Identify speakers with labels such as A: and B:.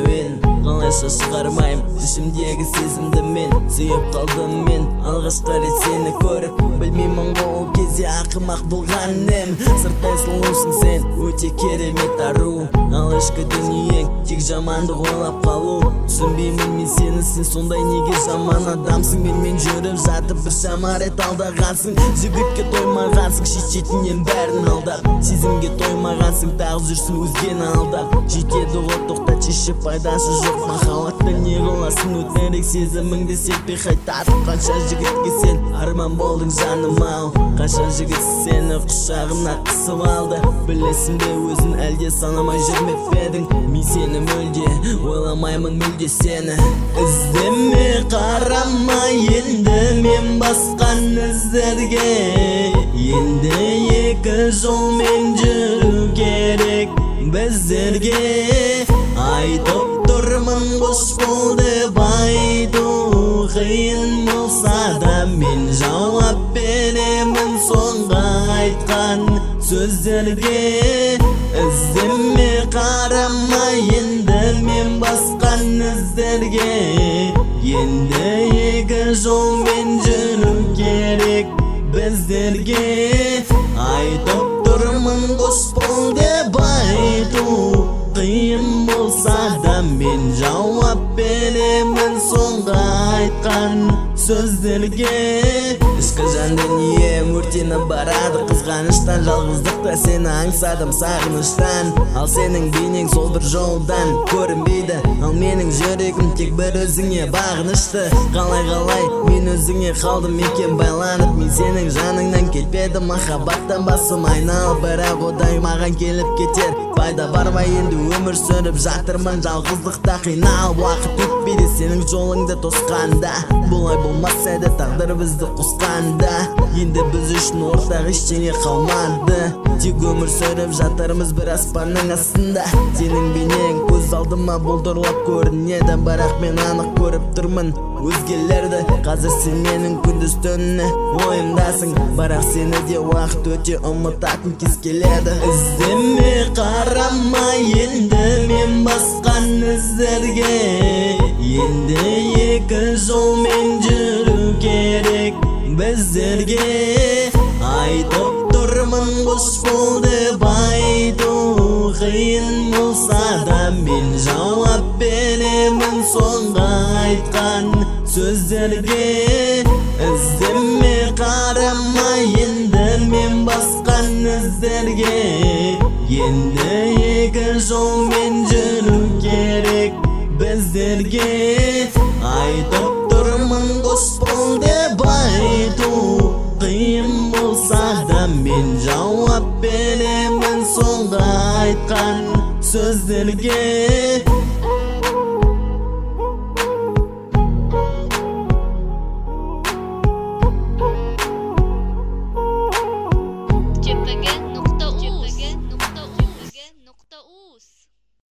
A: әуен қалайша шығармайым ішімдегі сезімді мен сүйіп қалдым мен алғашқы рет сені көріп білмеймін ғой ол кезде ақымақ болғаным сырттай сұлусың сен өте керемет ару ал ішкі дүниең тек жамандық ойлап қалу түсінбеймін мен сені сен сондай неге жаман адамсың менімен жүріп жатып біршама рет алдағансың жігітке тоймағансың шешетінен бәрін алдап сезімге тоймағансың тағы жүрсің өзгені алдап жетеді ғой тоқтат шешіп пайдасы жоқ махаббатты не қыласың өтірік сезіміңді сетпей қайтатып қанша жігітке сен арман болдың жаным ау қанша жігіт сені құшағына қысып алды білесің бе өзін әлде санамай жүрмеп едің мен сені мүлде ойламаймын мүлде сені іздеме қарама енді мен басқан іздерге енді екі жолмен жүру керек біздерге айтып тұрмын қош бол деп айту қиын болса да мен жауап беремін соңғы айтқан сөздерге іздеме қарама енді мен басқан іздерге енді екі жолмен жүру керек біздерге айтып тұрмын қош бол деп айту қиын болса да мен жауап беремін соңғы айтқан сөздерге ішкі жан дүнием өртеніп барады қызғаныштан жалғыздықта сені аңсадым сағыныштан ал сенің бейнең сол бір жолдан көрінбейді ал менің жүрегім тек бір өзіңе бағынышты қалай мен өзіңе қалдым екен байланып мен сенің жаныңнан кетпедім махаббаттан басым айналып бірақ одан маған келіп кетер пайда бар ма енді өмір сүріп жатырмын жалғыздықта қиналып уақыт өтпейді сенің жолыңды тосқанда бұлай болмас еді тағдыр бізді қосқанда енді біз үшін ортақ ештеңе қалмады тек өмір сүріп жатырмыз бір аспанның астында сенің бейнең көз алдыма бұлдырлап көрінеді бірақ мен анық көріп тұрмын өзгелерді қазір сен менің күндіз түні ойымдасың бірақ сені де уақыт өте ұмытатын кез келеді іздеме қарама енді мен басқан іздерге енді екі жолмен жүру керек біздерге айтып тұрмын қош бол деп айту қиын болса да мен жауап беремін соңғы айтқан сөздерге іздеме қарама енді мен басқан іздерге енді екі жолмен жүру керек біздерге айтып тұрмын қош бол деп айту қиын болса да мен жауап беремін соңғы айтқан сөздерге